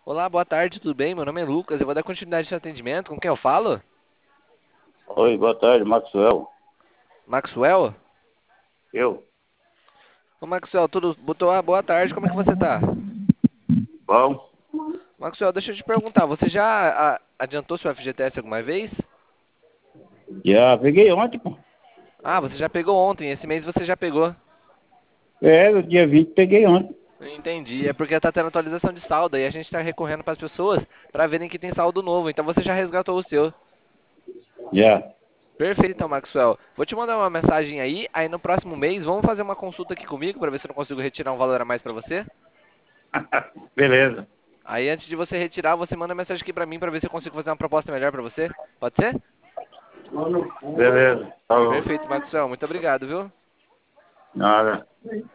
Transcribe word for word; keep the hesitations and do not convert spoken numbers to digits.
Olá, boa tarde, tudo bem? Meu nome é Lucas, eu vou dar continuidade no atendimento. Com quem eu falo? Oi, boa tarde, Maxwell. Maxwell? Eu? Ô Maxwell, tudo... Botou... ah, boa tarde, como é que você tá? Bom? Maxwell, deixa eu te perguntar, você já a- adiantou seu F G T S alguma vez? Já peguei ontem, pô. Ah, você já pegou ontem, esse mês você já pegou. É, no dia vinte peguei ontem. Entendi, é porque tá tendo atualização de saldo e a gente tá recorrendo para as pessoas para verem que tem saldo novo, então você já resgatou o seu. Já. Perfeito, então, Maxwell. Vou te mandar uma mensagem aí, aí no próximo mês vamos fazer uma consulta aqui comigo para ver se eu não consigo retirar um valor a mais para você. Beleza. Aí antes de você retirar, você manda mensagem aqui pra mim pra ver se eu consigo fazer uma proposta melhor pra você. Pode ser? Beleza. Falou. Perfeito, Maxwell. Muito obrigado, viu? Nada.